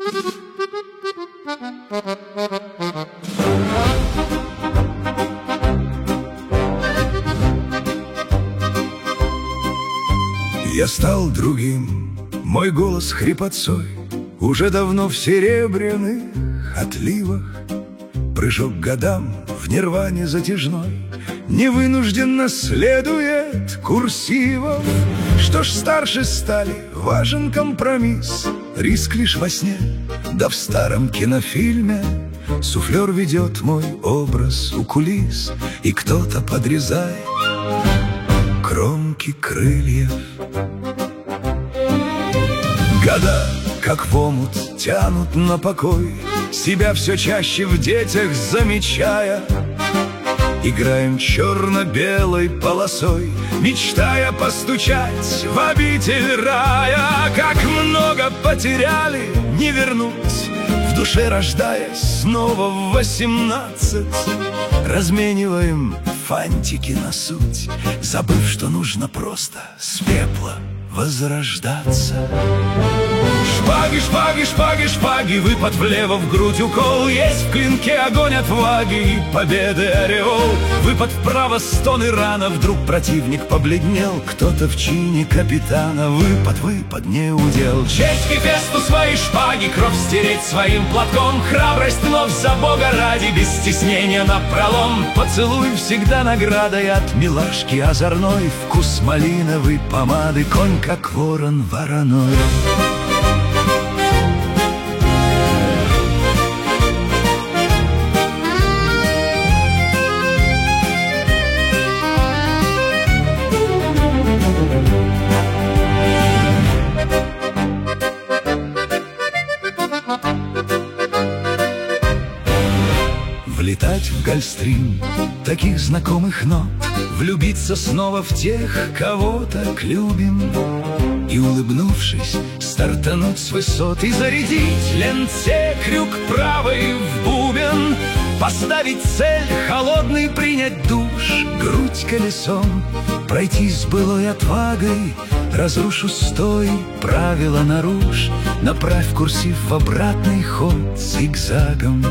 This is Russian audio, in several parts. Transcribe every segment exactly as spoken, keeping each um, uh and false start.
Я стал другим, мой голос хрипотцой уже давно в серебряных отливах. Прыжок к годам в нирване затяжной невынужденно следует курсивом. Что ж, старше стали, важен компромисс, риск лишь во сне, да в старом кинофильме суфлер ведет мой образ у кулис, и кто-то подрезает кромки крыльев. Года, как в омут, тянут на покой, себя все чаще в детях замечая. Играем черно-белой полосой, мечтая постучать в обитель рая. Как много потеряли, не вернуть, в душе рождаясь снова в восемнадцать. Размениваем фантики на суть, забыв, что нужно просто с пепла возрождаться. Шпаги, шпаги, шпаги, шпаги, выпад влево, в грудь укол. Есть в клинке огонь отваги и победы ореол. Выпад вправо, стон и рана, вдруг противник побледнел. Кто-то в чине капитана, выпад, выпад, не удел. Честь к эфесту своей шпаги, кровь стереть своим платком. Храбрость вновь за Бога ради, без стеснения напролом. Поцелуй всегда наградой от милашки озорной. Вкус малиновой помады, конь как ворон вороной. Влетать в гольфстрим таких знакомых нот, влюбиться снова в тех, кого так любим, и, улыбнувшись, стартануть с высот и зарядить ленте крюк правой в бубен. Поставить цель холодный, принять душ, грудь колесом, пройти с былой отвагой. Разрушу стой, правила нарушь, направь курсив в обратный ход зигзагом.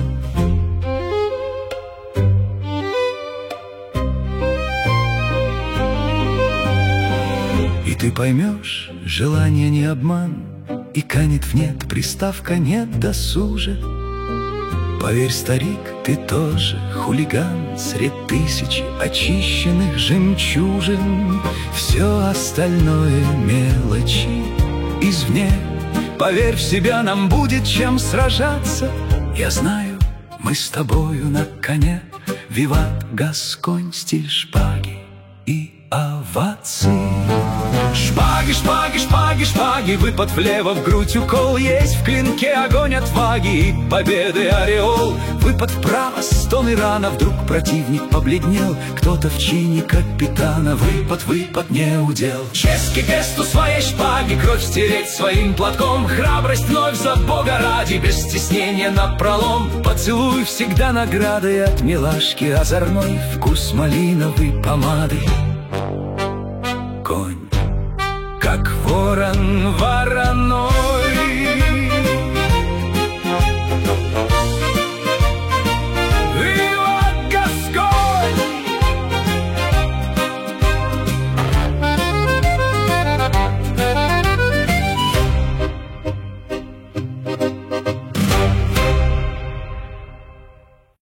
И ты поймешь, желание не обман, и канет в нет приставка «нет» досуже. Поверь, старик, ты тоже хулиган средь тысячи очищенных жемчужин. Все остальное мелочи извне. Поверь в себя, нам будет чем сражаться. Я знаю, мы с тобою на коне. Виват, Гасконь, стиль шпаги и овации. Шпаги, шпаги, шпаги, шпаги, выпад влево, в грудь укол. Есть в клинке огонь отваги и победы ореол. Выпад вправо, стон и рана, вдруг противник побледнел. Кто-то в чине капитана, выпад, выпад, не удел. Честь к эфесту своей шпаги, кровь стереть своим платком. Храбрость вновь за Бога ради, без стеснения напролом. Поцелуй всегда наградой от милашки озорной. Вкус малиновой помады, конь как ворон вороной.